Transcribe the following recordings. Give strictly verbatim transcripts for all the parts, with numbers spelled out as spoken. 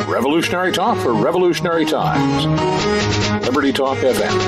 Revolutionary talk for revolutionary times. Liberty Talk F M.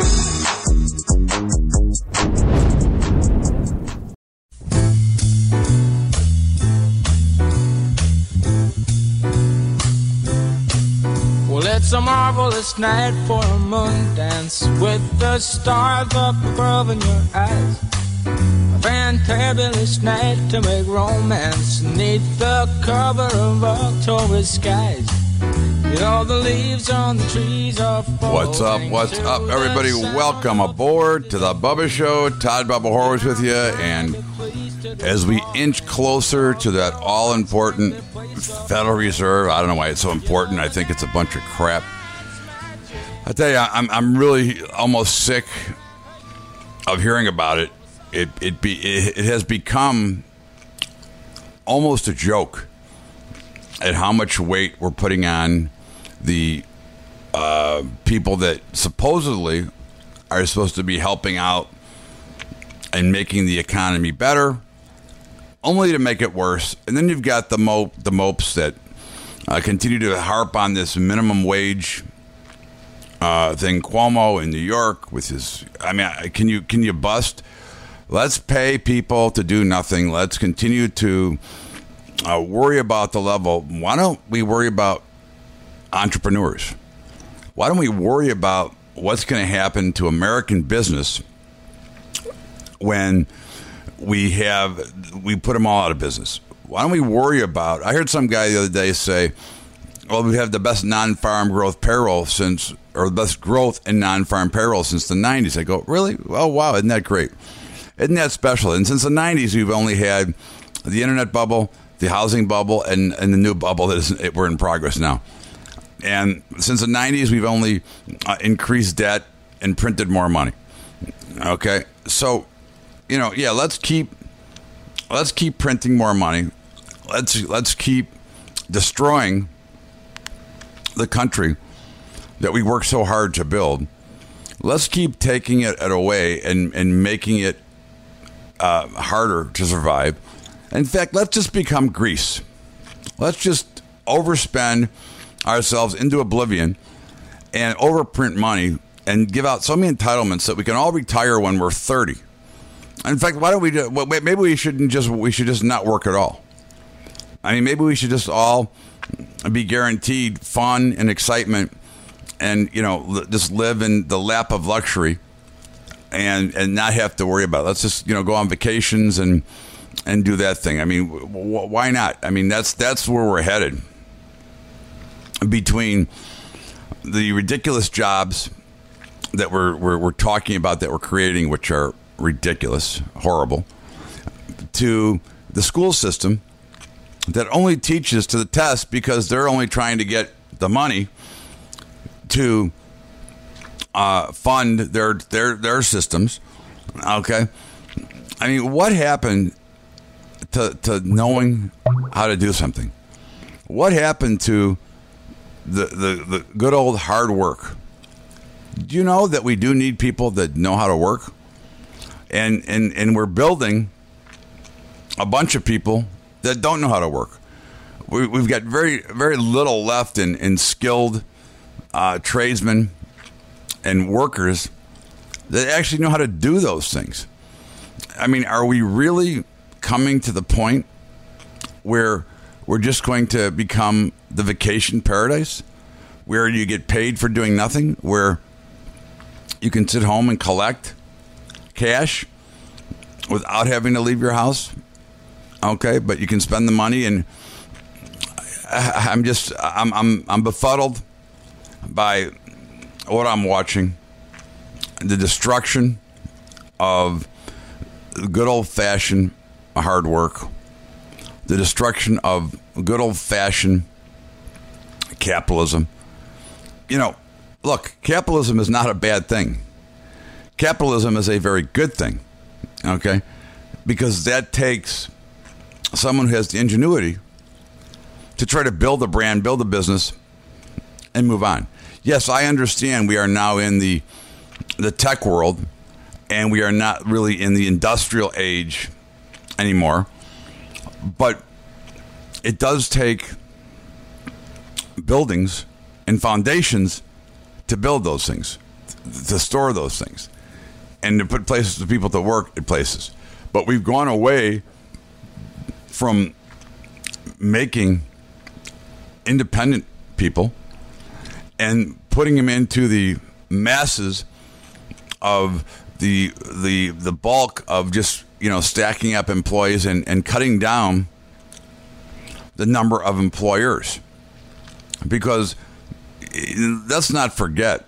Well, it's a marvelous night for a moon dance with the stars up above in your eyes. A fantabulous night to make romance neath the cover of October skies. You know the leaves on the trees are falling. What's up? What's up, everybody? Welcome aboard to the Bubba Show. Todd Bubba Horowitz with you, and as we inch closer to that all-important Federal Reserve, I don't know why it's so important. I think it's a bunch of crap. I tell you, I'm I'm really almost sick of hearing about it. It it be it, it has become almost a joke at how much weight we're putting on the uh, people that supposedly are supposed to be helping out and making the economy better, only to make it worse. And then you've got the mope, the mopes that uh, continue to harp on this minimum wage uh, thing. Cuomo in New York with his, I mean, can you can you bust? Let's pay people to do nothing. Let's continue to uh, worry about the level. Why don't we worry about entrepreneurs? Why don't we worry about what's going to happen to American business when we have we put them all out of business? Why don't we worry about? I heard some guy the other day say, "Well, we have the best non-farm growth payroll since, or the best growth in non-farm payroll since the nineties." I go, "Really? Oh, wow! Isn't that great? Isn't that special?" And since the nineties, we've only had the internet bubble, the housing bubble, and, and the new bubble that is we're in progress now. And since the nineties, we've only uh, increased debt and printed more money. Okay, so you know, yeah, let's keep let's keep printing more money. Let's let's keep destroying the country that we work so hard to build. Let's keep taking it away and and making it uh, harder to survive. In fact, let's just become Greece. Let's just overspend ourselves into oblivion and overprint money and give out so many entitlements that we can all retire when we're thirty. In fact, why don't we do, well, maybe we shouldn't just we should just not work at all. I mean, maybe we should just all be guaranteed fun and excitement and, you know, just live in the lap of luxury and and not have to worry about it. Let's just, you know, go on vacations and and do that thing. I mean, w- why not? I mean, that's that's where we're headed. Between the ridiculous jobs that we're, we're we're talking about, that we're creating, which are ridiculous, horrible, to the school system that only teaches to the test because they're only trying to get the money to uh, fund their their their systems. Okay, I mean, what happened to to knowing how to do something? What happened to The, the the good old hard work? Do you know that we do need people that know how to work? And and and we're building a bunch of people that don't know how to work. We, we've got very very little left in in skilled uh, tradesmen and workers that actually know how to do those things. I mean, are we really coming to the point where we're just going to become the vacation paradise where you get paid for doing nothing, where you can sit home and collect cash without having to leave your house? Okay, but you can spend the money, and I, I'm just I'm I'm I'm befuddled by what I'm watching. The destruction of good old-fashioned hard work. The destruction of good old-fashioned capitalism. You know, look, capitalism is not a bad thing. Capitalism is a very good thing, okay? Because that takes someone who has the ingenuity to try to build a brand, build a business, and move on. Yes, I understand we are now in the the tech world, and we are not really in the industrial age anymore. But it does take buildings and foundations to build those things, to store those things, and to put places for people to work at places. But we've gone away from making independent people and putting them into the masses of the the the bulk of just, you know, stacking up employees and, and cutting down the number of employers. Because let's not forget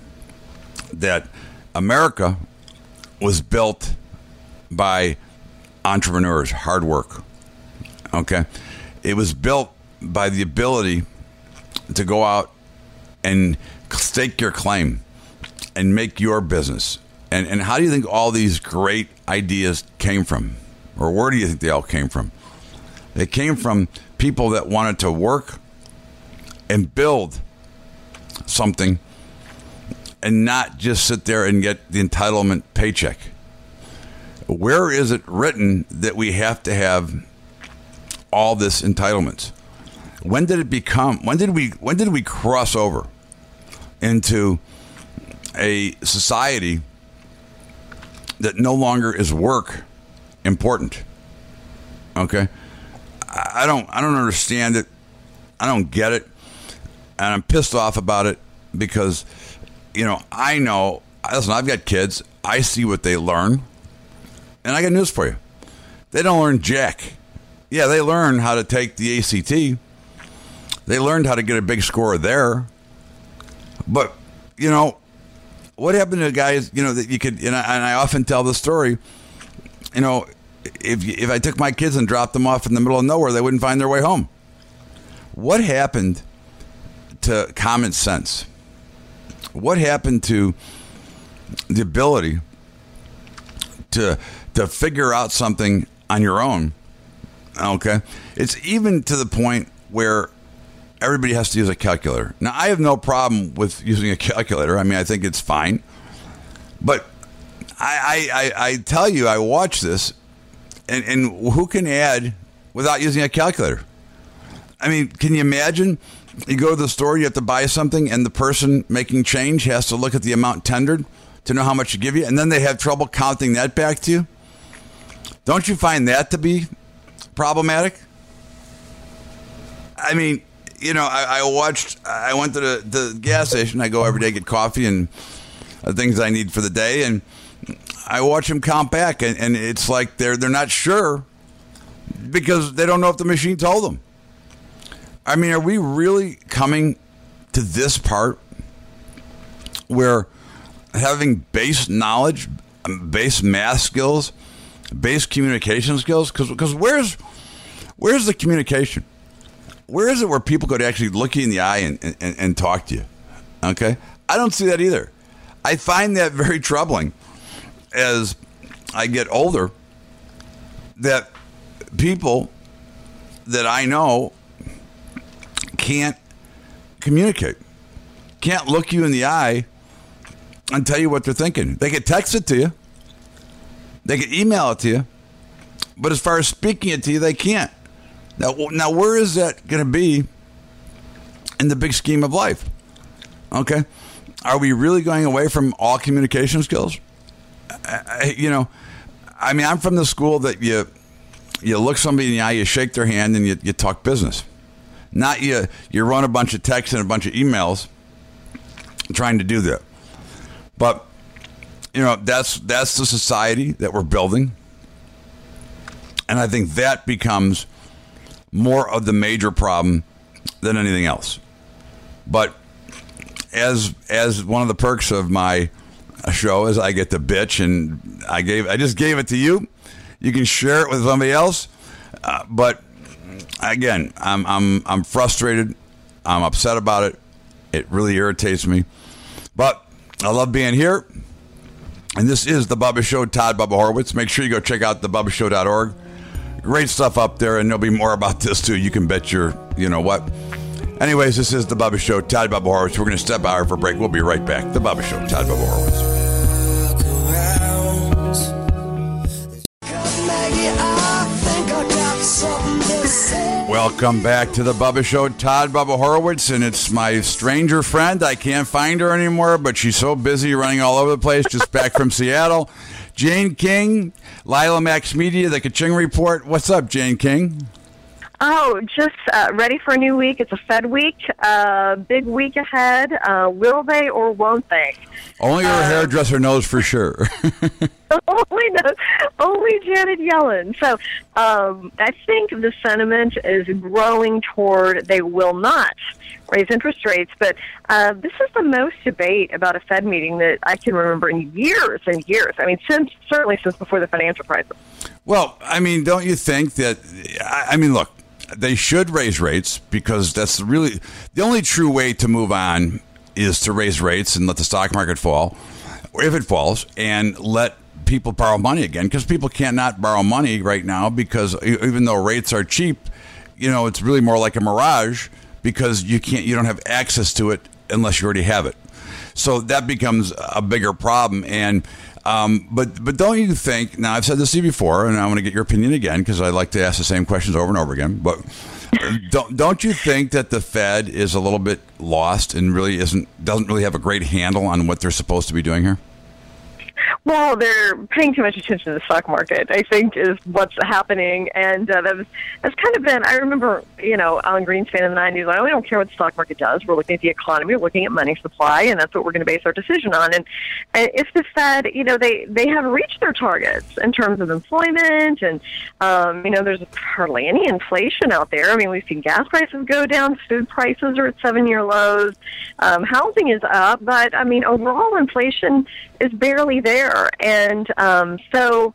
that America was built by entrepreneurs, hard work. Okay? It was built by the ability to go out and stake your claim and make your business. And and how do you think all these great ideas came from? Or where do you think they all came from? They came from people that wanted to work and build something and not just sit there and get the entitlement paycheck. Where is it written that we have to have all this entitlements? When did it become, when did we, when did we cross over into a society that no longer is work important? Okay. I don't, I don't understand it. I don't get it. And I'm pissed off about it because, you know, I know, listen, I've got kids. I see what they learn. And I got news for you. They don't learn jack. Yeah, they learn how to take the A C T. They learned how to get a big score there. But, you know, what happened to guys, you know, that you could, and I, and I often tell the story, you know, if if I took my kids and dropped them off in the middle of nowhere, they wouldn't find their way home. What happened to common sense? What happened to the ability to to figure out something on your own? Okay, it's even to the point where everybody has to use a calculator. Now, I have no problem with using a calculator. I mean, I think it's fine. But I I, I, I tell you, I watch this, and, and who can add without using a calculator? I mean, can you imagine? You go to the store, you have to buy something, and the person making change has to look at the amount tendered to know how much to give you, and then they have trouble counting that back to you. Don't you find that to be problematic? I mean, you know, I, I watched, I went to the, the gas station. I go every day, get coffee and uh, things I need for the day, and I watch them count back, and, and it's like they're they're not sure because they don't know if the machine told them. I mean, are we really coming to this part where having base knowledge, base math skills, base communication skills? Because because where's where's the communication? Where is it where people could actually look you in the eye and, and, and talk to you? Okay? I don't see that either. I find that very troubling as I get older, that people that I know can't communicate, can't look you in the eye and tell you what they're thinking. They can text it to you. They can email it to you. But as far as speaking it to you, they can't. Now, now where is that going to be in the big scheme of life? Okay. Are we really going away from all communication skills? I, I, you know, I mean, I'm from the school that you you look somebody in the eye, you shake their hand, and you, you talk business. Not you, you run a bunch of texts and a bunch of emails trying to do that. But, you know, that's that's the society that we're building. And I think that becomes more of the major problem than anything else. But as as one of the perks of my show is I get to bitch, and I gave I just gave it to you. You can share it with somebody else. Uh, but again, I'm I'm I'm frustrated. I'm upset about it. It really irritates me. But I love being here. And this is The Bubba Show, Todd Bubba Horowitz. Make sure you go check out the bubba show dot org. Great stuff up there, and there'll be more about this, too. You can bet your, you know what. Anyways, this is The Bubba Show, Todd Bubba Horowitz. We're going to step out for a break. We'll be right back. The Bubba Show, Todd Bubba Horowitz. Well, Welcome back to the Bubba Show. Todd Bubba Horowitz, and it's my stranger friend. I can't find her anymore, but she's so busy running all over the place, just back from Seattle. Jane King, Lila Max Media, the Ka-Ching Report. What's up, Jane King? Oh, just uh, ready for a new week. It's a Fed week. Uh, big week ahead. Uh, will they or won't they? Only her uh, hairdresser knows for sure. only, knows, only Janet Yellen. So um, I think the sentiment is growing toward they will not raise interest rates. But uh, this is the most debate about a Fed meeting that I can remember in years and years. I mean, since certainly since before the financial crisis. Well, I mean, don't you think that, I mean, look, they should raise rates because that's really the only true way to move on is to raise rates and let the stock market fall, or if it falls, and let people borrow money again, because people cannot borrow money right now because even though rates are cheap, you know, it's really more like a mirage because you can't, you don't have access to it unless you already have it. So that becomes a bigger problem. And Um, but but don't you think, now I've said this to you before, and I want to get your opinion again because I like to ask the same questions over and over again, but don't don't you think that the Fed is a little bit lost and really isn't doesn't really have a great handle on what they're supposed to be doing here? Well, they're paying too much attention to the stock market, I think, is what's happening. And uh, that was, that's kind of been, I remember, you know, Alan Greenspan in the nineties, like, oh, we don't care what the stock market does. We're looking at the economy, we're looking at money supply, and that's what we're going to base our decision on. And, and if the Fed, you know, they, they have reached their targets in terms of employment, and, um, you know, there's hardly any inflation out there. I mean, we've seen gas prices go down, food prices are at seven-year lows, um, housing is up, but, I mean, overall inflation is barely there. And um, so,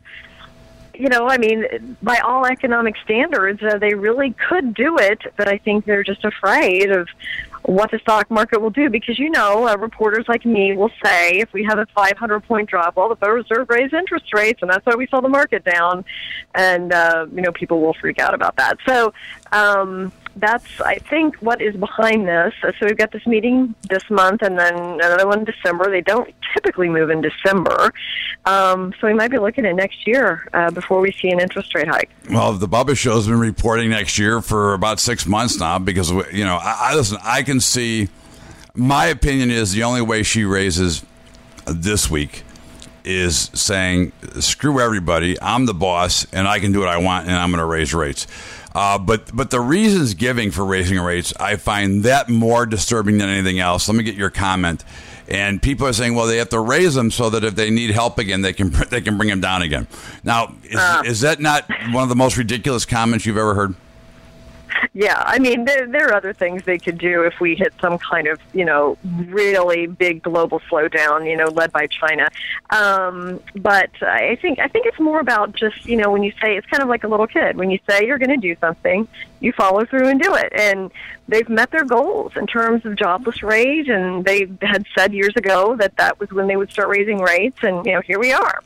you know, I mean, by all economic standards, uh, they really could do it, but I think they're just afraid of what the stock market will do because, you know, uh, reporters like me will say if we have a five hundred point drop, well, the Federal Reserve raised interest rates, and that's why we saw the market down. And, uh, you know, people will freak out about that. So um, that's, I think, what is behind this. So we've got this meeting this month and then another one in December. They don't typically move in December. Um, so we might be looking at next year uh, before we see an interest rate hike. Well, the Bubba Show's been reporting next year for about six months now because, you know, I, I listen, I can see, my opinion is the only way she raises this week is saying, screw everybody, I'm the boss, and I can do what I want, and I'm going to raise rates. Uh, but but the reasons giving for raising rates, I find that more disturbing than anything else. Let me get your comment. And people are saying, well, they have to raise them so that if they need help again, they can they can bring them down again. Now, is, uh, is that not one of the most ridiculous comments you've ever heard? Yeah, I mean, there, there are other things they could do if we hit some kind of, you know, really big global slowdown, you know, led by China. Um, but I think I think it's more about just, you know, when you say, it's kind of like a little kid. When you say you're going to do something, you follow through and do it. And they've met their goals in terms of jobless rate, and they had said years ago that that was when they would start raising rates, and, you know, here we are.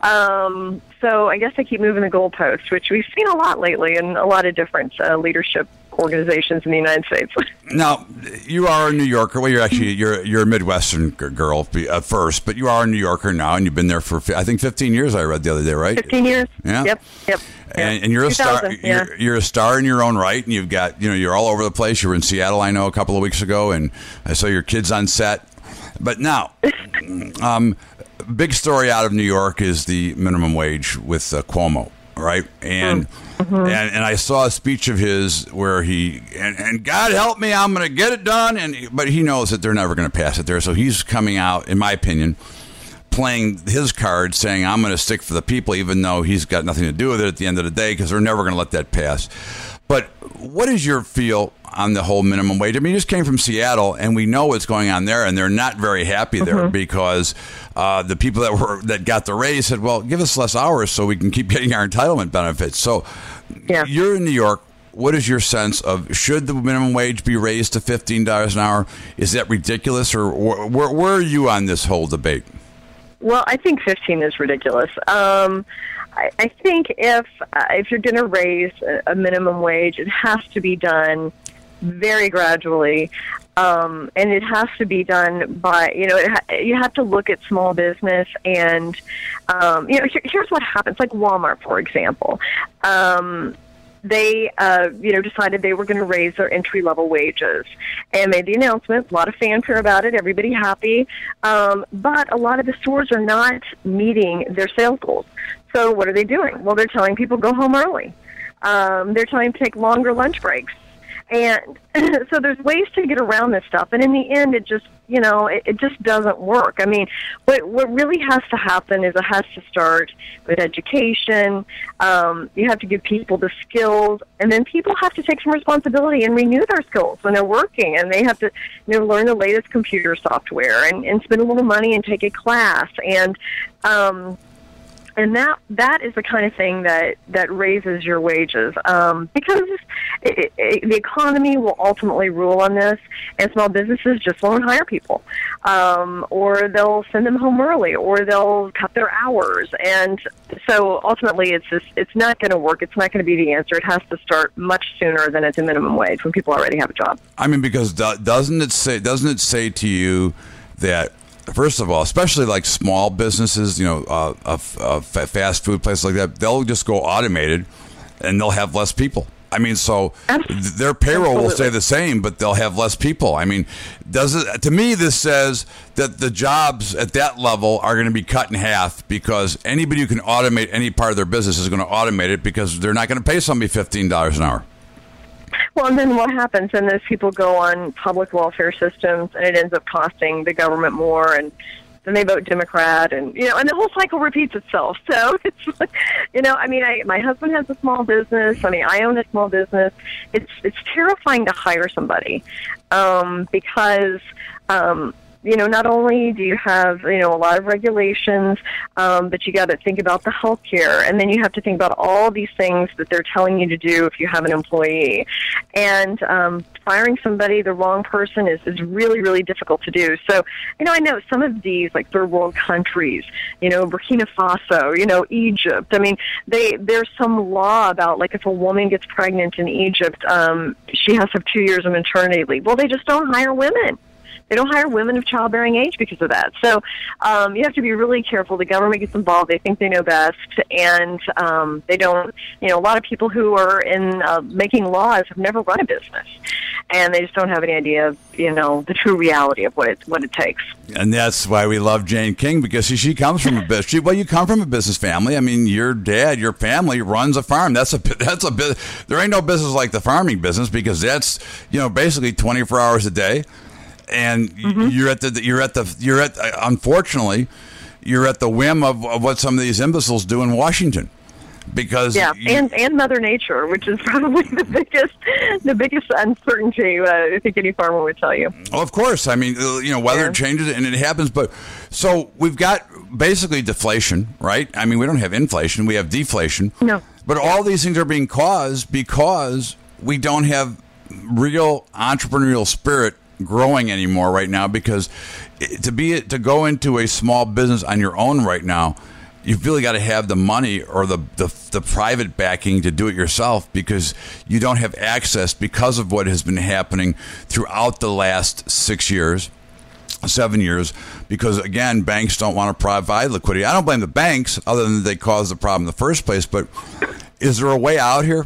Um, so I guess they keep moving the goalposts, which we've seen a lot lately in a lot of different uh, leadership organizations in the United States. Now, you are a New Yorker. Well, you're actually you're you're a Midwestern girl uh, first, but you are a New Yorker now, and you've been there for I think fifteen years. I read the other day, right? Fifteen years. Yeah. Yep. Yep. And, and you're a star. Yeah. You're, you're a star in your own right, and you've got you know you're all over the place. You were in Seattle, I know, a couple of weeks ago, and I saw your kids on set. But now, um, big story out of New York is the minimum wage with uh, Cuomo, right? And. Mm-hmm. And, and I saw a speech of his where he and, and God help me, I'm going to get it done. And but he knows that they're never going to pass it there, so he's coming out, in my opinion, playing his card, saying I'm going to stick for the people, even though he's got nothing to do with it at the end of the day, because they're never going to let that pass. But what is your feel on the whole minimum wage? I mean, you just came from Seattle, and we know what's going on there, and they're not very happy there mm-hmm. because uh, the people that were that got the raise said, well, give us less hours so we can keep getting our entitlement benefits. So yeah. You're in New York. What is your sense of, should the minimum wage be raised to fifteen dollars an hour? Is that ridiculous, or where, where are you on this whole debate? Well, I think fifteen is ridiculous. Um, I, I think if uh, if you're going to raise a, a minimum wage, it has to be done very gradually, um, and it has to be done by, you know, it ha- you have to look at small business, and, um, you know, here, here's what happens, like Walmart, for example. Um, they, uh, you know, decided they were going to raise their entry-level wages and made the announcement. A lot of fanfare about it, everybody happy. Um, but a lot of the stores are not meeting their sales goals. So what are they doing? Well, they're telling people go home early. Um, they're telling them to take longer lunch breaks. And so there's ways to get around this stuff. And in the end, it just, you know, it, it just doesn't work. I mean, what what really has to happen is it has to start with education. Um, you have to give people the skills. And then people have to take some responsibility and renew their skills when they're working. And they have to, you know, learn the latest computer software and, and spend a little money and take a class. And, um And that that is the kind of thing that, that raises your wages, um, because it, it, the economy will ultimately rule on this, and small businesses just won't hire people, um, or they'll send them home early, or they'll cut their hours, and so ultimately it's just, it's not going to work. It's not going to be the answer. It has to start much sooner than at the minimum wage when people already have a job. I mean, because do, doesn't it say doesn't it say to you that, first of all, especially like small businesses, you know, uh, a, a fast food place like that, they'll just go automated and they'll have less people. I mean, so Absolutely. their payroll will stay the same, but they'll have less people. I mean, does it? To me, this says that the jobs at that level are going to be cut in half because anybody who can automate any part of their business is going to automate it because they're not going to pay somebody fifteen dollars an hour. Well, and then what happens? And those people go on public welfare systems, and it ends up costing the government more, and then they vote Democrat, and you know, and the whole cycle repeats itself. So it's, like, you know, I mean, I, my husband has a small business. I mean, I own a small business. It's it's terrifying to hire somebody um, because. Um, You know, not only do you have, you know, a lot of regulations, um, but you got to think about the health care, and then you have to think about all these things that they're telling you to do if you have an employee. And um, firing somebody, the wrong person, is, is really, really difficult to do. So, you know, I know some of these, like third world countries, you know, Burkina Faso, you know, Egypt. I mean, they there's some law about, like, if a woman gets pregnant in Egypt, um, she has to have two years of maternity leave. Well, they just don't hire women. They don't hire women of childbearing age because of that. So um, you have to be really careful. The government gets involved. They think they know best, and um, they don't. You know, a lot of people who are in uh, making laws have never run a business, and they just don't have any idea of, you know, the true reality of what it what it takes. And that's why we love Jane King, because she, she comes from a business. She, well, you come from a business family. I mean, your dad, your family runs a farm. That's a that's a bit. There ain't no business like the farming business, because that's, you know, basically twenty-four hours a day. And mm-hmm. you're at the you're at the you're at unfortunately you're at the whim of, of what some of these imbeciles do in Washington, because yeah, you, and and Mother Nature, which is probably the biggest the biggest uncertainty uh, I think any farmer would tell you. Well, of course, I mean, you know, weather yeah. changes and it happens, but so we've got basically deflation, right? I mean, we don't have inflation, we have deflation. No, but all these things are being caused because we don't have real entrepreneurial spirit growing anymore right now, because to be to go into a small business on your own right now, you've really got to have the money or the, the the private backing to do it yourself, because you don't have access because of what has been happening throughout the last six years, seven years, because again, banks don't want to provide liquidity. I don't blame the banks, other than they caused the problem in the first place, but is there a way out here?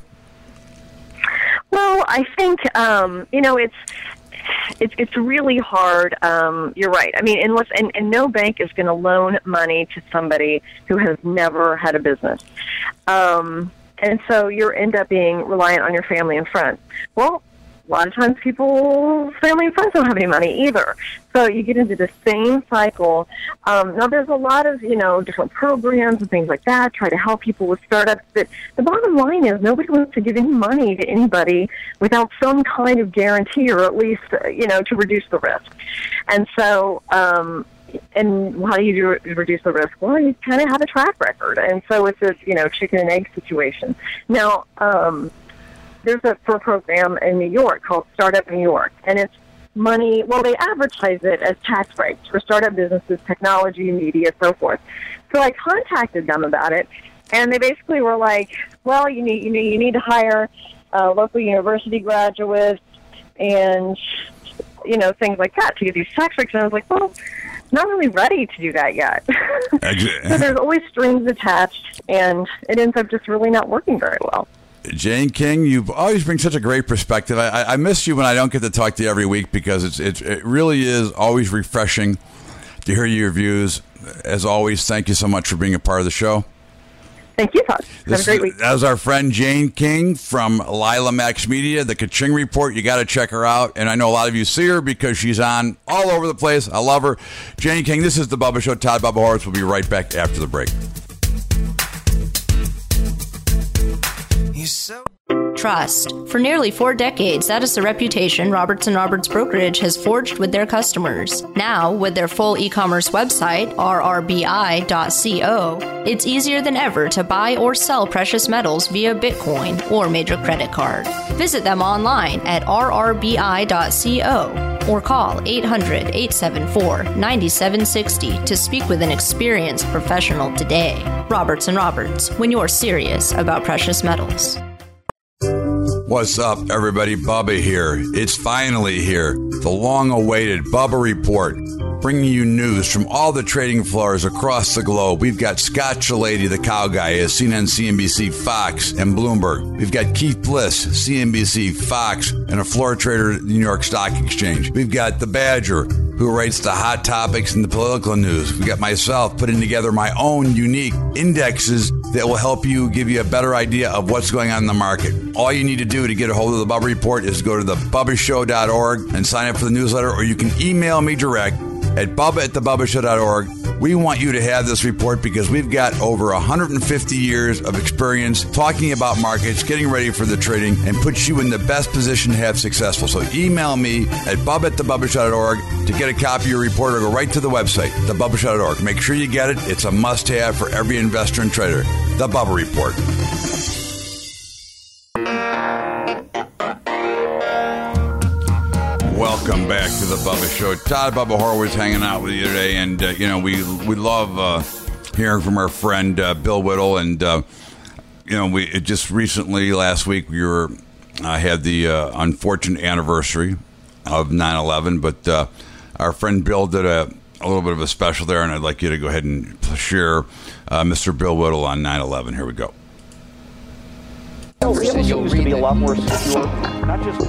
Well, I think um, you know, it's It's it's really hard. Um, you're right. I mean, unless and, and no bank is going to loan money to somebody who has never had a business, um, and so you end up being reliant on your family and friends. Well, a lot of times people's family and friends don't have any money either. So you get into the same cycle. Um, now, there's a lot of, you know, different programs and things like that, try to help people with startups. But the bottom line is nobody wants to give any money to anybody without some kind of guarantee, or at least, uh, you know, to reduce the risk. And so, um, and how do you do, reduce the risk? Well, you kind of have a track record. And so it's a, you know, chicken and egg situation. Now, um, there's a for a program in New York called Startup New York, and it's money. Well, they advertise it as tax breaks for startup businesses, technology, media, so forth. So I contacted them about it, and they basically were like, "Well, you need you need you need to hire uh, local university graduates, and you know, things like that to get these tax breaks." And I was like, "Well, not really ready to do that yet." So there's always strings attached, and it ends up just really not working very well. Jane King, you always bring such a great perspective. I, I miss you when I don't get to talk to you every week because it's, it's it really is always refreshing to hear your views. As always, thank you so much for being a part of the show. Thank you, Todd. Have a great week. That was our friend Jane King from Lila Max Media, the Ka-Ching Report. You got to check her out. And I know a lot of you see her because she's on all over the place. I love her. Jane King, this is The Bubba Show. Todd Bubba Horowitz will be right back after the break. Trust. For nearly four decades, that is the reputation Roberts and Roberts Brokerage has forged with their customers. Now, with their full e-commerce website, R R B I dot co, it's easier than ever to buy or sell precious metals via Bitcoin or major credit card. Visit them online at R R B I dot co or call eight hundred, eight seven four, nine seven six zero to speak with an experienced professional today. Roberts and Roberts, when you're serious about precious metals. What's up, everybody? Bubba here. It's finally here. The long-awaited Bubba Report, bringing you news from all the trading floors across the globe. We've got Scott Shellady, the cow guy, as seen on C N B C, Fox, and Bloomberg. We've got Keith Bliss, C N B C, Fox, and a floor trader at the New York Stock Exchange. We've got the Badger, who writes the hot topics and the political news. We got myself putting together my own unique indexes that will help you, give you a better idea of what's going on in the market. All you need to do to get a hold of the Bubba Report is go to the bubba show dot org and sign up for the newsletter, or you can email me direct at bubba at the bubba show dot org. We want you to have this report because we've got over one hundred fifty years of experience talking about markets, getting ready for the trading, and puts you in the best position to have successful. So email me at bubba at the bubba show dot org to get a copy of your report, or go right to the website, the bubba show dot org. Make sure you get it. It's a must-have for every investor and trader. The Bubba Report. Welcome back to the Bubba Show. Todd Bubba Horowitz hanging out with you today, and uh, you know we we love uh, hearing from our friend uh, Bill Whittle, and uh, you know we it just recently last week we were uh, had the uh, unfortunate anniversary of nine eleven, but uh, our friend Bill did a, a little bit of a special there, and I'd like you to go ahead and share uh, Mister Bill Whittle on nine eleven. Here we go. It seems to be a lot more secure, not just.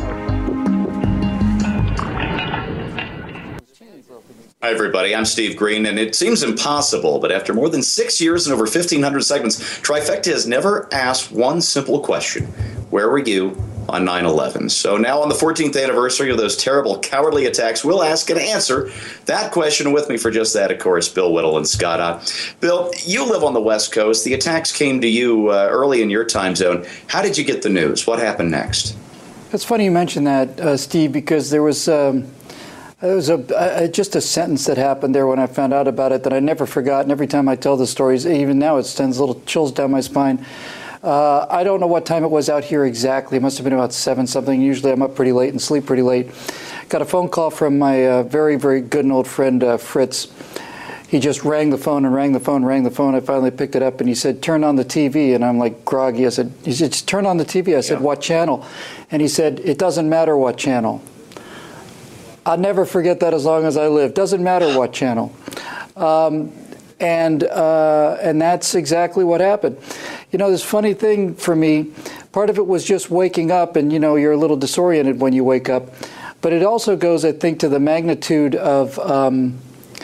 Hi, everybody. I'm Steve Green, and it seems impossible, but after more than six years and over fifteen hundred segments, Trifecta has never asked one simple question. Where were you on nine eleven? So now on the fourteenth anniversary of those terrible, cowardly attacks, we'll ask and answer that question. With me for just that, of course, Bill Whittle and Scott Ott. Bill, you live on the West Coast. The attacks came to you uh, early in your time zone. How did you get the news? What happened next? It's funny you mentioned that, uh, Steve, because there was... Um There was a, a just a sentence that happened there when I found out about it that I never forgot. And every time I tell the stories, even now, it sends little chills down my spine. Uh, I don't know what time it was out here exactly. It must have been about seven something. Usually I'm up pretty late and sleep pretty late. Got a phone call from my uh, very, very good and old friend, uh, Fritz. He just rang the phone and rang the phone, rang the phone. I finally picked it up, and he said, turn on the T V. And I'm like groggy. I said, he said, just turn on the T V. I said, yeah. What channel? And he said, it doesn't matter what channel. I'll never forget that as long as I live. Doesn't matter what channel. Um, and uh, and that's exactly what happened. You know, this funny thing for me, part of it was just waking up, and, you know, you're a little disoriented when you wake up. But it also goes, I think, to the magnitude of um,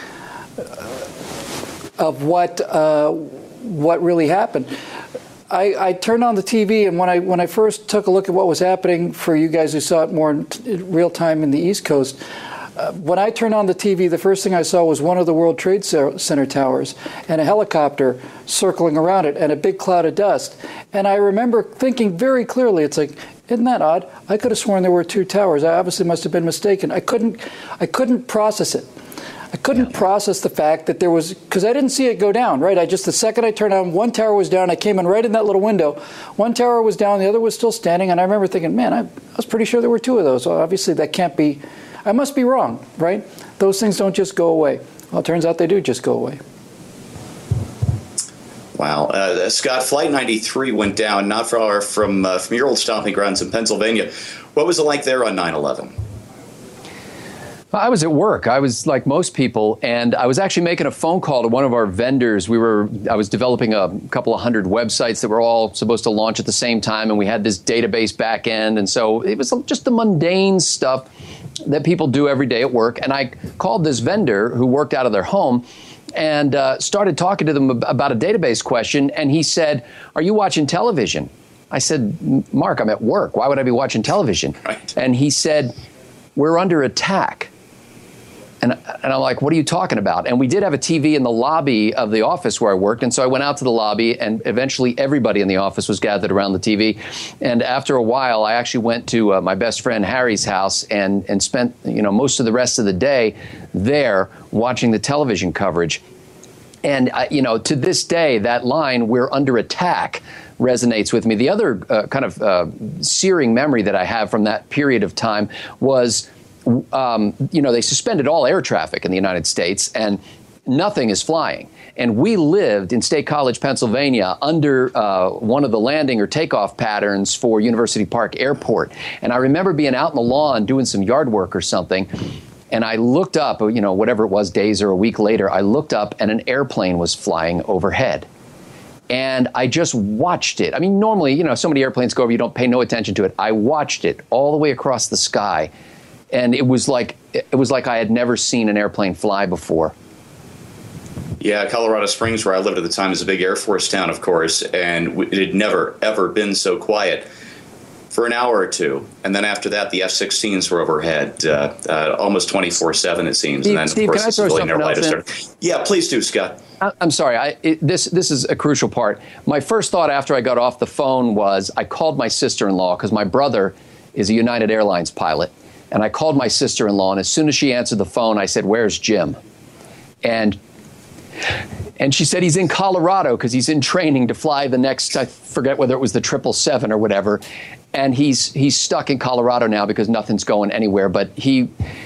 of what uh, what really happened. I, I turned on the T V, and when I when I first took a look at what was happening, for you guys who saw it more in real time in the East Coast, uh, when I turned on the T V, the first thing I saw was one of the World Trade Center towers and a helicopter circling around it and a big cloud of dust. And I remember thinking very clearly, it's like, isn't that odd? I could have sworn there were two towers. I obviously must have been mistaken. I couldn't, I couldn't process it. I couldn't process the fact that there was, because I didn't see it go down, right? I just, the second I turned on, one tower was down. I came in right in that little window. One tower was down, the other was still standing. And I remember thinking, man, I, I was pretty sure there were two of those. So obviously that can't be, I must be wrong, right? Those things don't just go away. Well, it turns out they do just go away. Wow. Uh, Scott, Flight ninety-three went down not far from, uh, from your old stomping grounds in Pennsylvania. What was it like there on nine eleven? I was at work. I was like most people, and I was actually making a phone call to one of our vendors. We were, I was developing a couple of hundred websites that were all supposed to launch at the same time, and we had this database back end, and so it was just the mundane stuff that people do every day at work. And I called this vendor who worked out of their home and uh, started talking to them about a database question, and he said, "Are you watching television?" I said, "Mark, I'm at work. Why would I be watching television?" Right. And he said, "We're under attack." And, and I'm like, "What are you talking about?" And we did have a T V in the lobby of the office where I worked. And so I went out to the lobby, and eventually everybody in the office was gathered around the T V. And after a while, I actually went to uh, my best friend Harry's house and, and spent, you know, most of the rest of the day there watching the television coverage. And, uh, you know, to this day, that line, "We're under attack," resonates with me. The other uh, kind of uh, searing memory that I have from that period of time was, Um, you know, they suspended all air traffic in the United States, and nothing is flying. And we lived in State College, Pennsylvania, under uh, one of the landing or takeoff patterns for University Park Airport. And I remember being out in the lawn doing some yard work or something, and I looked up, you know, whatever it was, days or a week later, I looked up and an airplane was flying overhead. And I just watched it. I mean, normally, you know, so many airplanes go over, you don't pay no attention to it. I watched it all the way across the sky. And it was like it was like I had never seen an airplane fly before. Yeah, Colorado Springs, where I lived at the time, is a big Air Force town, of course, and it had never, ever been so quiet for an hour or two. And then after that, the F sixteens were overhead uh, uh, almost twenty-four seven, it seems. Steve, and then, Steve, of course, can I throw the something else in? started. Yeah, please do, Scott. I, I'm sorry. I, it, this this is a crucial part. My first thought after I got off the phone was I called my sister-in-law because my brother is a United Airlines pilot. And I called my sister-in-law, and as soon as she answered the phone, I said, "Where's Jim?" And and she said he's in Colorado because he's in training to fly the next, I forget whether it was the triple seven or whatever. And he's he's stuck in Colorado now because nothing's going anywhere. But he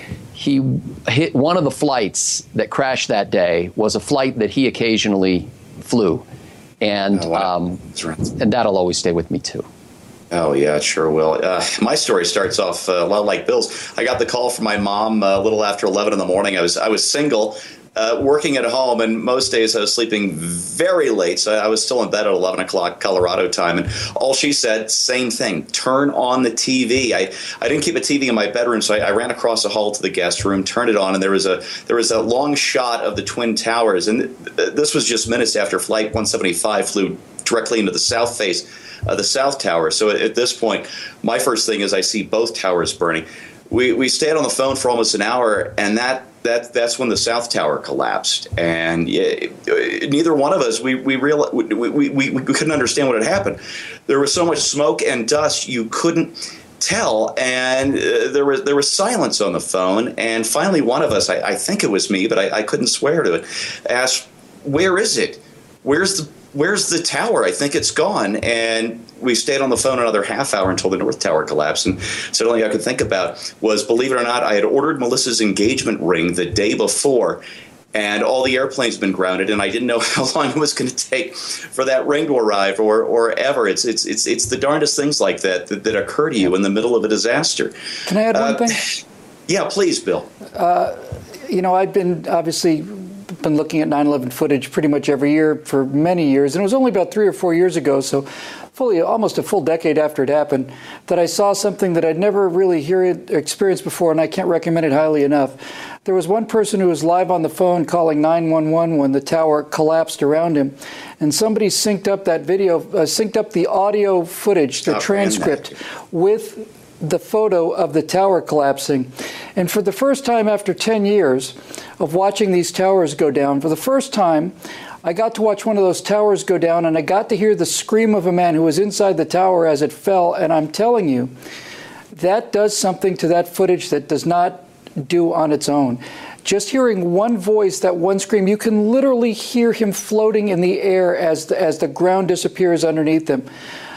he hit one of the flights that crashed that day was a flight that he occasionally flew. And oh, wow. um, That's right. And that'll always stay with me, too. Oh, yeah, it sure will. Uh, my story starts off uh, a lot like Bill's. I got the call from my mom uh, a little after eleven in the morning. I was I was single, uh, working at home, and most days I was sleeping very late. So I was still in bed at eleven o'clock Colorado time. And all she said, same thing, turn on the T V. I, I didn't keep a T V in my bedroom, so I, I ran across the hall to the guest room, turned it on, and there was a there was a long shot of the Twin Towers. And th- this was just minutes after Flight one seventy-five flew directly into the south face Uh, the South Tower. So at, at this point, my first thing is I see both towers burning. We we stayed on the phone for almost an hour, and that that that's when the South Tower collapsed. And yeah, neither one of us we we, real, we, we we we couldn't understand what had happened. There was so much smoke and dust you couldn't tell, and uh, there was there was silence on the phone. And finally, one of us, I, I think it was me, but I, I couldn't swear to it, asked, "Where is it? Where's the Where's the tower? I think it's gone." And we stayed on the phone another half hour until the North Tower collapsed. And so the only thing I could think about was, believe it or not, I had ordered Melissa's engagement ring the day before, and all the airplanes had been grounded, and I didn't know how long it was going to take for that ring to arrive, or or ever. It's it's it's it's the darndest things like that that, that occur to you in the middle of a disaster. Can I add one uh, thing? Yeah, please, Bill. Uh, you know, I've been obviously. been looking at nine eleven footage pretty much every year for many years, and it was only about three or four years ago, so fully almost a full decade after it happened, that I saw something that I'd never really hear it, experienced before, and I can't recommend it highly enough. There was one person who was live on the phone calling nine one one when the tower collapsed around him, and somebody synced up that video, uh, synced up the audio footage, the oh, transcript, with the photo of the tower collapsing. And for the first time after ten years of watching these towers go down, for the first time, I got to watch one of those towers go down, and I got to hear the scream of a man who was inside the tower as it fell. And I'm telling you, that does something to that footage that does not do on its own. Just hearing one voice, that one scream, you can literally hear him floating in the air as the, as the ground disappears underneath him.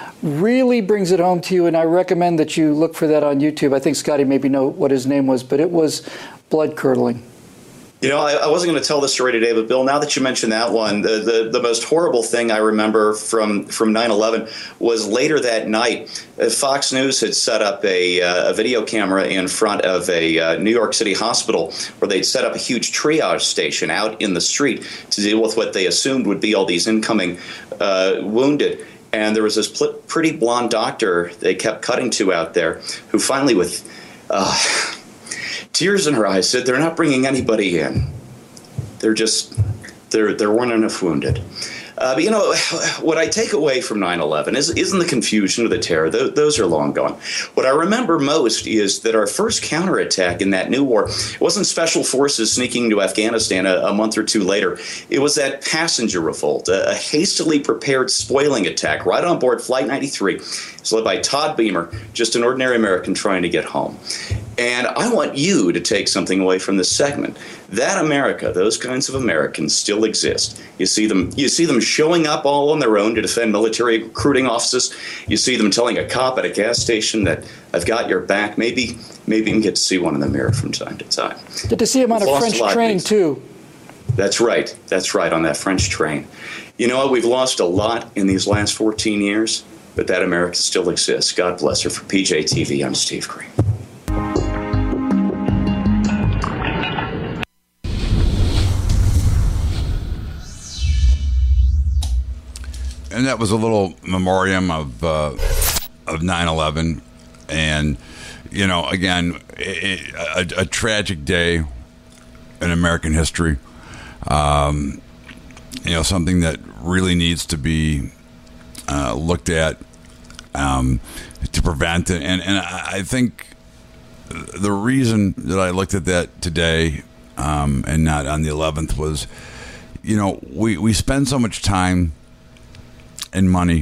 Really brings it home to you, and I recommend that you look for that on YouTube. I think Scotty maybe know what his name was, but it was blood-curdling. You know, I, I wasn't going to tell this story today, but Bill, now that you mentioned that one, the, the, the most horrible thing I remember from, from nine eleven was later that night, uh, Fox News had set up a, uh, a video camera in front of a uh, New York City hospital where they'd set up a huge triage station out in the street to deal with what they assumed would be all these incoming uh, wounded. And there was this pl- pretty blonde doctor they kept cutting to out there who finally, with uh, tears in her eyes, said, "They're not bringing anybody in. They're just, there there weren't enough wounded." Uh, but, you know, what I take away from nine eleven is, isn't the confusion or the terror. Those, those are long gone. What I remember most is that our first counterattack in that new war wasn't special forces sneaking into Afghanistan a, a month or two later. It was that passenger revolt, a, a hastily prepared spoiling attack right on board Flight ninety-three. It's led by Todd Beamer, just an ordinary American trying to get home. And I want you to take something away from this segment. That America, those kinds of Americans still exist. You see them you see them showing up all on their own to defend military recruiting offices. You see them telling a cop at a gas station that I've got your back. Maybe maybe you can get to see one in the mirror from time to time. Get to see him on We've a French a train, too. That's right. That's right, on that French train. You know what? We've lost a lot in these last fourteen years, but that America still exists. God bless her. For P J T V, I'm Steve Green. And that was a little memoriam of uh, of nine eleven, and you know, again, it, a, a tragic day in American history. Um, you know, something that really needs to be uh, looked at um, to prevent it. And and I think the reason that I looked at that today um, and not on the eleventh was, you know, we we spend so much time and money,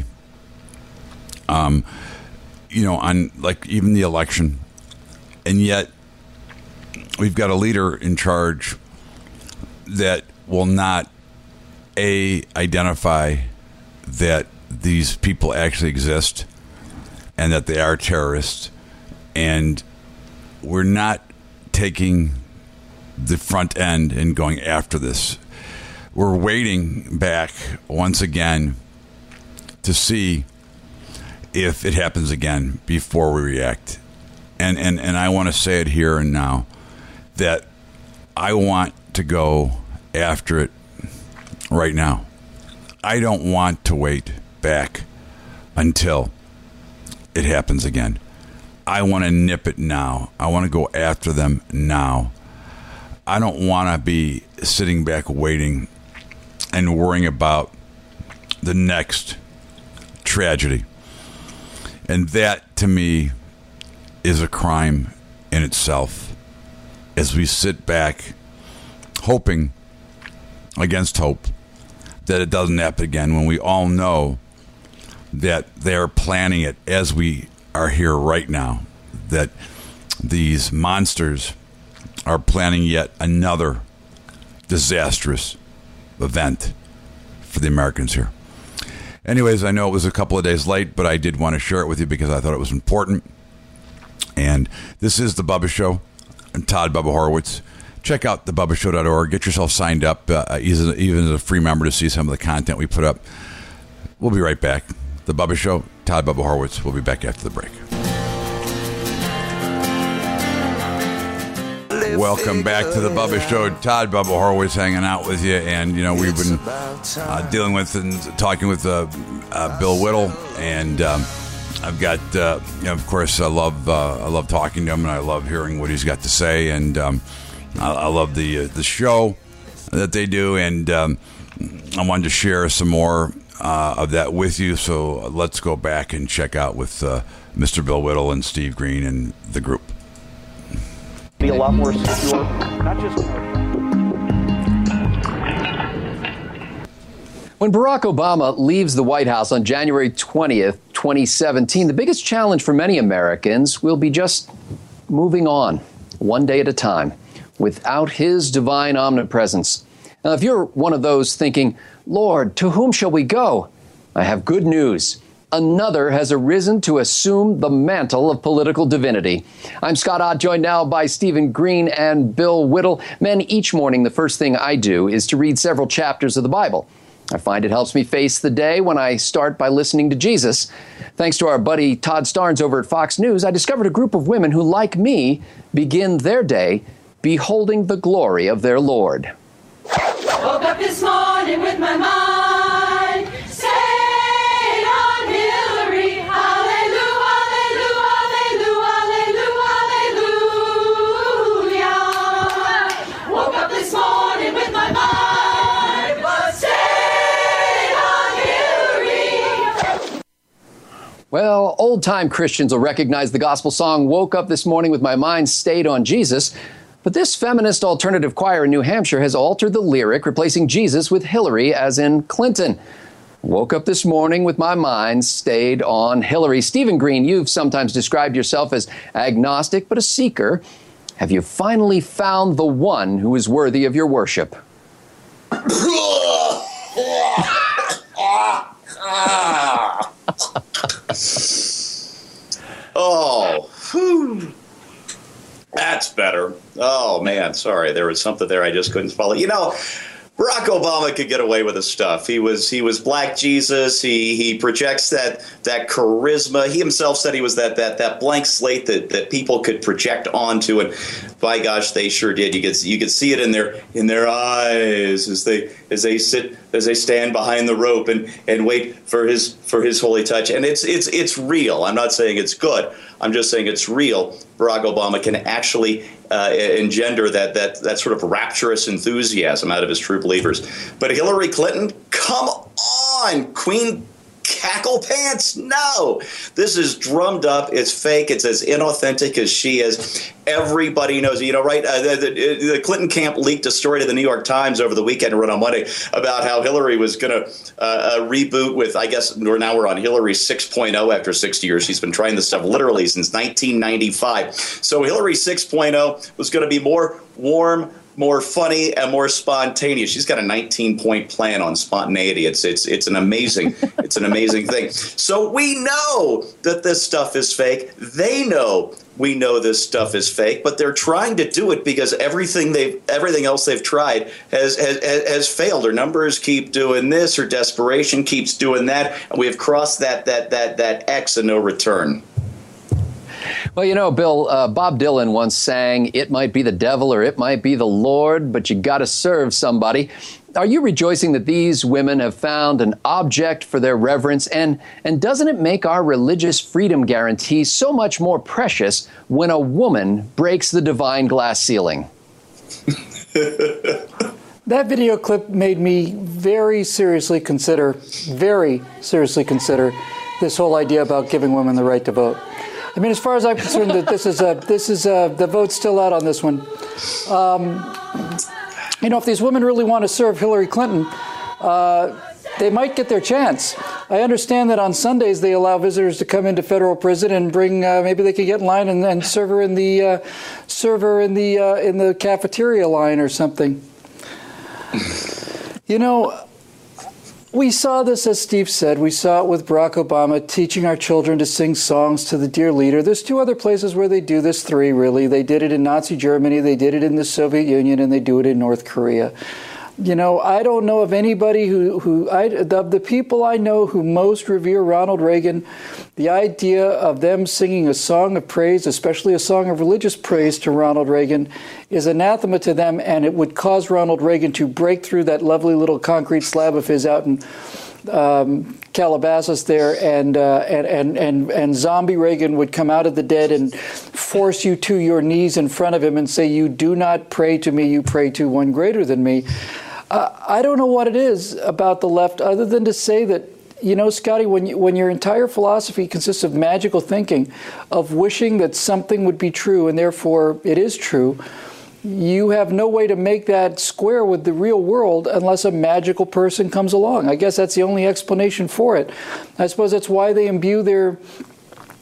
um, you know, on like even the election, and yet we've got a leader in charge that will not a identify that these people actually exist and that they are terrorists, and we're not taking the front end and going after this. We're waiting back once again to see if it happens again before we react. And, and, and I want to say it here and now that I want to go after it right now. I don't want to wait back until it happens again. I want to nip it now. I want to go after them now. I don't want to be sitting back waiting and worrying about the next tragedy. And that, to me, is a crime in itself. As we sit back hoping against hope that it doesn't happen again, when we all know that they're planning it as we are here right now, that these monsters are planning yet another disastrous event for the Americans here. Anyways, I know it was a couple of days late, but I did want to share it with you because I thought it was important. And this is The Bubba Show. I'm Todd Bubba Horowitz. Check out the bubba show dot org. Get yourself signed up, uh, even as a free member, to see some of the content we put up. We'll be right back. The Bubba Show, Todd Bubba Horowitz. We'll be back after the break. Welcome back to the Bubba Show. Todd Bubba Horowitz hanging out with you, and you know we've been uh, dealing with and talking with uh, uh, Bill Whittle, and um, I've got, uh, you know, of course, I love uh, I love talking to him, and I love hearing what he's got to say, and um, I, I love the uh, the show that they do, and um, I wanted to share some more uh, of that with you. So let's go back and check out with uh, Mister Bill Whittle and Steve Green and the group. Be a lot more secure, not just. When Barack Obama leaves the White House on January twentieth, twenty seventeen, the biggest challenge for many Americans will be just moving on, one day at a time, without his divine omnipresence. Now, if you're one of those thinking, Lord, to whom shall we go? I have good news. another has arisen to assume the mantle of political divinity. I'm Scott Ott, joined now by Stephen Green and Bill Whittle. Men, each morning the first thing I do is to read several chapters of the Bible. I find it helps me face the day when I start by listening to Jesus. Thanks to our buddy Todd Starnes over at Fox News, I discovered a group of women who, like me, begin their day beholding the glory of their Lord. Woke up this morning with my mind stayed on Hillary. Hallelujah, hallelujah, hallelujah, hallelujah. Woke up this morning with my mind stayed on Hillary. Well, old-time Christians will recognize the gospel song, Woke Up This Morning with My Mind Stayed on Jesus. But this feminist alternative choir in New Hampshire has altered the lyric, replacing Jesus with Hillary, as in Clinton. Woke up this morning with my mind stayed on Hillary. Stephen Green, you've sometimes described yourself as agnostic but a seeker. Have you finally found the one who is worthy of your worship? Oh, whew. That's better. Oh, man, sorry. There was something there I just couldn't follow. You know, Barack Obama could get away with his stuff. He was he was Black Jesus. He he projects that that charisma. He himself said he was that that that blank slate that, that people could project onto, and by gosh, they sure did. You could you could see it in their in their eyes as they as they sit as they stand behind the rope and, and wait for his for his holy touch. And it's it's it's real. I'm not saying it's good. I'm just saying it's real. Barack Obama can actually uh, engender that that that sort of rapturous enthusiasm out of his true believers. But Hillary Clinton, come on, Queen Cackle Pants. No, this is drummed up. It's fake. It's as inauthentic as she is. Everybody knows, you know, right? Uh, the, the, the Clinton camp leaked a story to the New York Times over the weekend, run on Monday, about how Hillary was going to uh, uh, reboot with, I guess, we're now we're on Hillary six point oh after sixty years. She's been trying this stuff literally since nineteen ninety-five. So Hillary six point oh was going to be more warm, more funny, and more spontaneous. She's got a nineteen-point plan on spontaneity. It's it's it's an amazing it's an amazing thing. So we know that this stuff is fake. They know we know this stuff is fake, but they're trying to do it because everything they've everything else they've tried has has has failed. Her numbers keep doing this. Her desperation keeps doing that. And we have crossed that that that that X and no return. Well, you know, Bill, uh, Bob Dylan once sang, "It might be the devil or it might be the Lord, but you got to serve somebody." Are you rejoicing that these women have found an object for their reverence? And, and doesn't it make our religious freedom guarantee so much more precious when a woman breaks the divine glass ceiling? That video clip made me very seriously consider, very seriously consider this whole idea about giving women the right to vote. I mean, as far as I'm concerned, that this is a, this is a, the vote's still out on this one. Um, you know, if these women really want to serve Hillary Clinton, uh, they might get their chance. I understand that on Sundays they allow visitors to come into federal prison and bring. Uh, maybe they could get in line and, and serve her in the uh, serve her in the uh, in the cafeteria line or something. You know. We saw this, as Steve said, we saw it with Barack Obama teaching our children to sing songs to the dear leader. There's two other places where they do this, three really. They did it in Nazi Germany, they did it in the Soviet Union, and they do it in North Korea. You know, I don't know of anybody who, who I, the, the people I know who most revere Ronald Reagan, the idea of them singing a song of praise, especially a song of religious praise to Ronald Reagan, is anathema to them, and it would cause Ronald Reagan to break through that lovely little concrete slab of his out in um, Calabasas there, and, uh, and, and, and, and zombie Reagan would come out of the dead and force you to your knees in front of him and say, "You do not pray to me, you pray to one greater than me." Uh, I don't know what it is about the left other than to say that, you know, Scotty, when you, when your entire philosophy consists of magical thinking, of wishing that something would be true and therefore it is true, you have no way to make that square with the real world unless a magical person comes along. I guess that's the only explanation for it. I suppose that's why they imbue their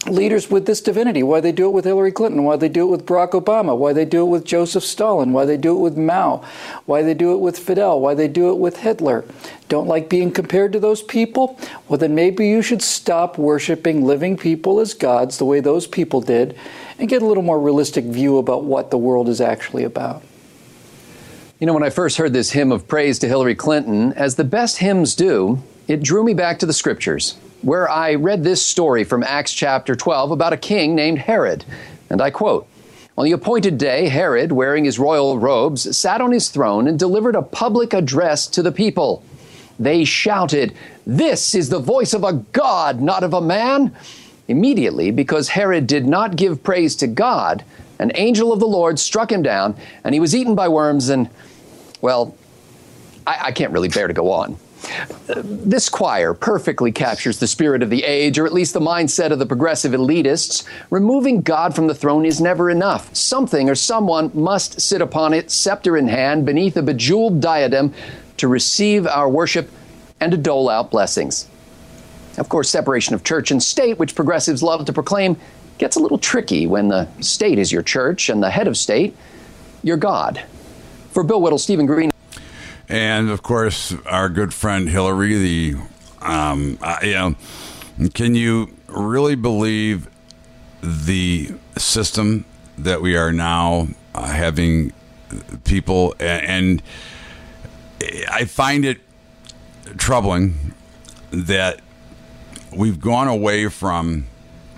leaders with this divinity, why they do it with Hillary Clinton, why they do it with Barack Obama, why they do it with Joseph Stalin, why they do it with Mao, why they do it with Fidel, why they do it with Hitler. Don't like being compared to those people? Well, then maybe you should stop worshiping living people as gods the way those people did and get a little more realistic view about what the world is actually about. You know, when I first heard this hymn of praise to Hillary Clinton, as the best hymns do, it drew me back to the scriptures, where I read this story from Acts chapter twelve about a king named Herod. And I quote, "On the appointed day, Herod, wearing his royal robes, sat on his throne and delivered a public address to the people. They shouted, 'This is the voice of a god, not of a man.' Immediately, because Herod did not give praise to God, an angel of the Lord struck him down, and he was eaten by worms and, well, I, I can't really bear to go on." This choir perfectly captures the spirit of the age, or at least the mindset of the progressive elitists. Removing God from the throne is never enough. Something or someone must sit upon it, scepter in hand, beneath a bejeweled diadem, to receive our worship and to dole out blessings. Of course, separation of church and state, which progressives love to proclaim, gets a little tricky when the state is your church and the head of state, your God. For Bill Whittle, Stephen Green. And, of course, our good friend Hillary, the, um, uh, you know, can you really believe the system that we are now uh, having people, and, and I find it troubling that we've gone away from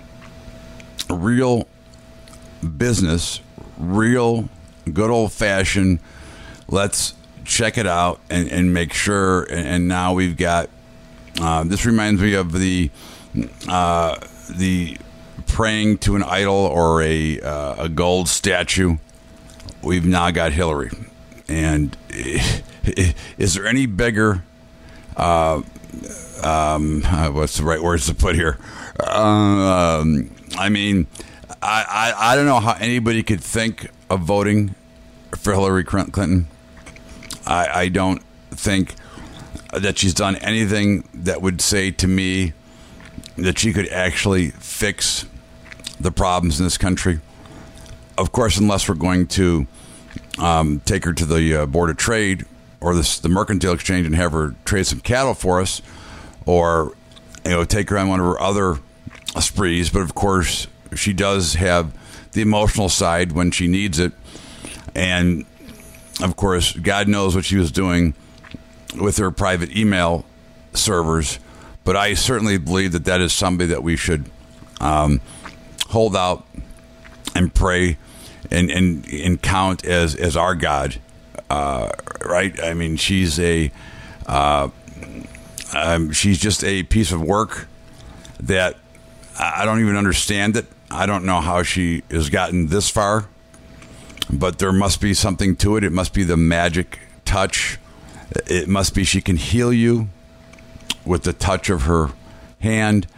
real business, real good old-fashioned, let's check it out and, and make sure. And, and now we've got, uh, this reminds me of the uh, the praying to an idol or a, uh, a gold statue. We've now got Hillary. And is there any bigger, uh, um, what's the right words to put here? Um, I mean, I, I, I don't know how anybody could think of voting for Hillary Clinton. I, I don't think that she's done anything that would say to me that she could actually fix the problems in this country. Of course, unless we're going to um, take her to the uh, Board of Trade or this, the Mercantile Exchange and have her trade some cattle for us, or you know, take her on one of her other sprees. But of course, she does have the emotional side when she needs it, and of course, God knows what she was doing with her private email servers. But I certainly believe that that is somebody that we should um, hold out and pray and and, and count as, as our God, uh, right? I mean, she's a uh, um, she's just a piece of work that I don't even understand it. I don't know how she has gotten this far. But there must be something to it. It must be the magic touch. It must be she can heal you with the touch of her hand.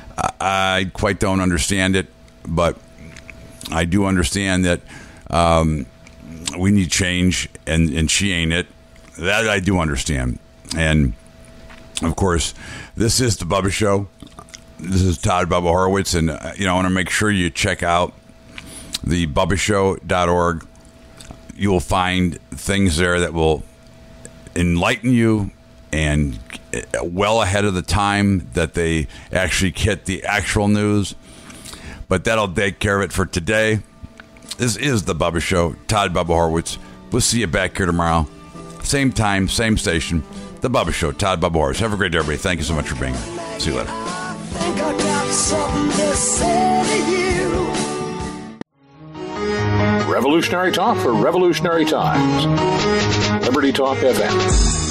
I quite don't understand it, but I do understand that um, we need change, and, and she ain't it. That I do understand. And, of course, this is the Bubba Show. This is Todd Bubba Horowitz, and uh, you know, I want to make sure you check out the bubba show dot org. You will find things there that will enlighten you, and well ahead of the time that they actually hit the actual news. But that'll take care of it for today. This is the Bubba Show. Todd Bubba Horowitz. We'll see you back here tomorrow. Same time, same station. The Bubba Show. Todd Bubba Horowitz. Have a great day, everybody. Thank you so much for being here. See you later. I think I got something to say to you. Revolutionary talk for revolutionary times. Liberty Talk F M.